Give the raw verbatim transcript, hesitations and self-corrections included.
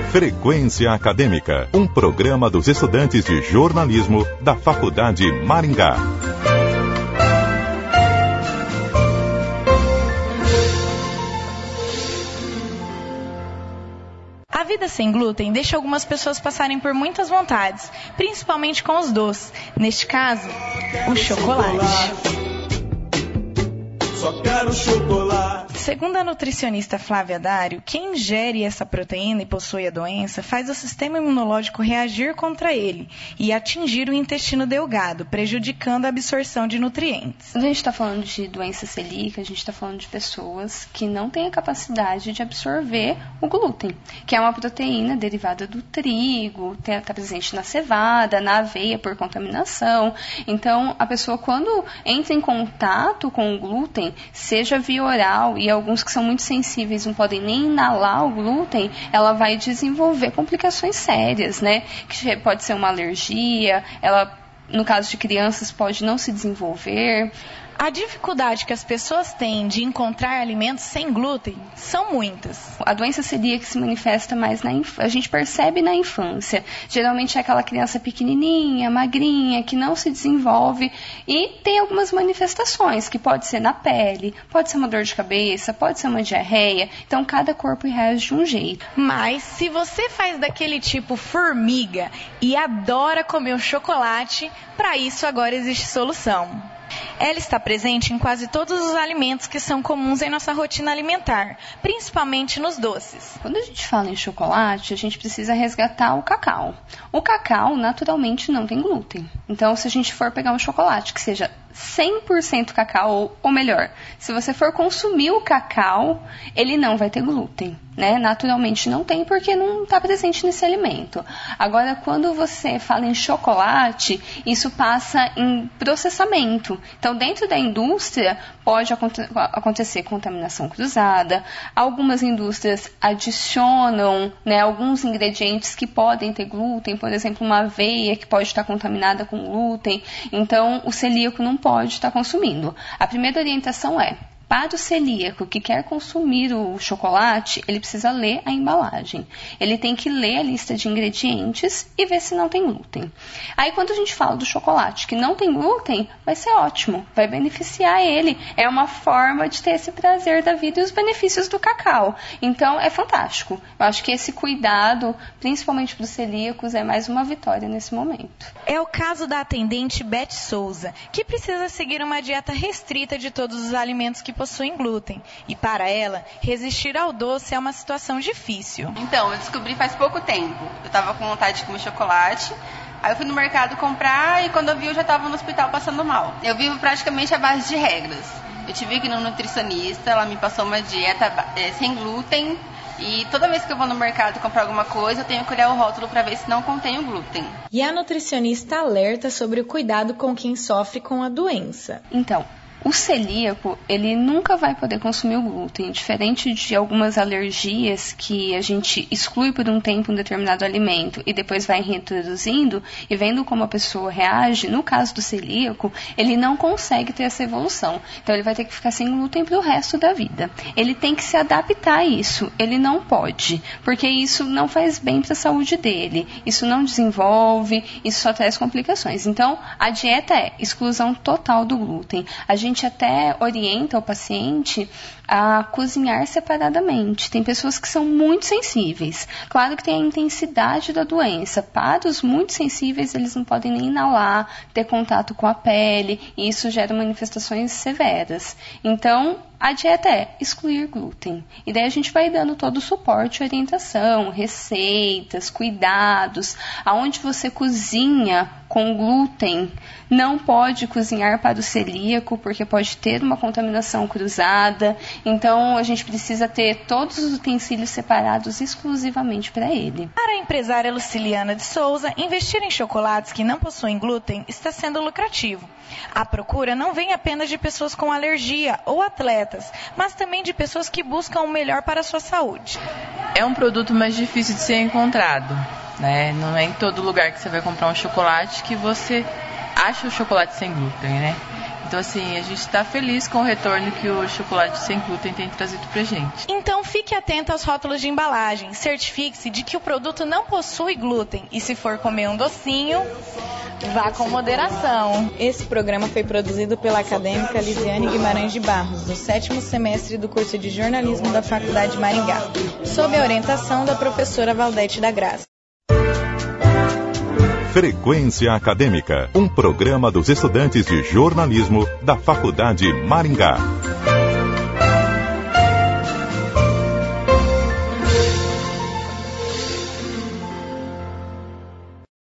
Frequência Acadêmica, um programa dos estudantes de jornalismo da Faculdade Maringá. A vida sem glúten deixa algumas pessoas passarem por muitas vontades, principalmente com os doces. Neste caso, o chocolate. Só quero chocolate. Segundo a nutricionista Flávia Dário, quem ingere essa proteína e possui a doença faz o sistema imunológico reagir contra ele e atingir o intestino delgado, prejudicando a absorção de nutrientes. Quando a gente está falando de doença celíaca, a gente está falando de pessoas que não têm a capacidade de absorver o glúten, que é uma proteína derivada do trigo, está presente na cevada, na aveia por contaminação. Então, a pessoa quando entra em contato com o glúten, seja via oral e alguns que são muito sensíveis não podem nem inalar o glúten, ela vai desenvolver complicações sérias, né? Que pode ser uma alergia, ela, no caso de crianças, pode não se desenvolver. A dificuldade que as pessoas têm de encontrar alimentos sem glúten são muitas. A doença celíaca se manifesta mais na infância, a gente percebe na infância. Geralmente é aquela criança pequenininha, magrinha, que não se desenvolve e tem algumas manifestações, que pode ser na pele, pode ser uma dor de cabeça, pode ser uma diarreia. Então, cada corpo reage de um jeito. Mas, se você faz daquele tipo formiga e adora comer o chocolate, para isso agora existe solução. Ela está presente em quase todos os alimentos que são comuns em nossa rotina alimentar, principalmente nos doces. Quando a gente fala em chocolate, a gente precisa resgatar o cacau. O cacau, naturalmente, não tem glúten. Então, se a gente for pegar um chocolate que seja cem por cento cacau, ou melhor, se você for consumir o cacau, ele não vai ter glúten, né? Naturalmente não tem, porque não está presente nesse alimento. Agora, quando você fala em chocolate, isso passa em processamento. Então, dentro da indústria, pode aconte- acontecer contaminação cruzada. Algumas indústrias adicionam, né, alguns ingredientes que podem ter glúten, por exemplo, uma aveia que pode estar contaminada com glúten. Então, o celíaco não pode estar consumindo. A primeira orientação é: para o celíaco que quer consumir o chocolate, ele precisa ler a embalagem. Ele tem que ler a lista de ingredientes e ver se não tem glúten. Aí, quando a gente fala do chocolate que não tem glúten, vai ser ótimo, vai beneficiar ele. É uma forma de ter esse prazer da vida e os benefícios do cacau. Então, é fantástico. Eu acho que esse cuidado, principalmente para os celíacos, é mais uma vitória nesse momento. É o caso da atendente Beth Souza, que precisa seguir uma dieta restrita de todos os alimentos que possuem glúten. E para ela, resistir ao doce é uma situação difícil. Então, eu descobri faz pouco tempo. Eu estava com vontade de comer chocolate. Aí eu fui no mercado comprar e quando eu vi eu já estava no hospital passando mal. Eu vivo praticamente à base de regras. Eu tive que ir no nutricionista, ela me passou uma dieta é, sem glúten. E toda vez que eu vou no mercado comprar alguma coisa, eu tenho que olhar o rótulo para ver se não contém o glúten. E a nutricionista alerta sobre o cuidado com quem sofre com a doença. Então, o celíaco, ele nunca vai poder consumir o glúten, diferente de algumas alergias que a gente exclui por um tempo um determinado alimento e depois vai reintroduzindo e vendo como a pessoa reage. No caso do celíaco, ele não consegue ter essa evolução. Então, ele vai ter que ficar sem glúten para o resto da vida. Ele tem que se adaptar a isso. Ele não pode, porque isso não faz bem para a saúde dele. Isso não desenvolve, isso só traz complicações. Então, a dieta é exclusão total do glúten. A gente A gente até orienta o paciente a cozinhar separadamente. Tem pessoas que são muito sensíveis. Claro que tem a intensidade da doença. Para os muito sensíveis, eles não podem nem inalar, ter contato com a pele, e isso gera manifestações severas. Então, a dieta é excluir glúten. E daí a gente vai dando todo o suporte, orientação, receitas, cuidados, aonde você cozinha com glúten. Não pode cozinhar para o celíaco, porque pode ter uma contaminação cruzada. Então, a gente precisa ter todos os utensílios separados exclusivamente para ele. Para a empresária Luciliana de Souza, investir em chocolates que não possuem glúten está sendo lucrativo. A procura não vem apenas de pessoas com alergia ou atletas, mas também de pessoas que buscam o melhor para a sua saúde. É um produto mais difícil de ser encontrado, né? Não é em todo lugar que você vai comprar um chocolate que você acha o chocolate sem glúten, né? Então, assim, a gente está feliz com o retorno que o chocolate sem glúten tem trazido pra gente. Então, fique atento aos rótulos de embalagem. Certifique-se de que o produto não possui glúten. E se for comer um docinho, vá com moderação. Esse programa foi produzido pela acadêmica Lisiane Guimarães de Barros, do sétimo semestre do curso de jornalismo da Faculdade de Maringá, sob a orientação da professora Valdete da Graça. Frequência Acadêmica, um programa dos estudantes de jornalismo da Faculdade Maringá.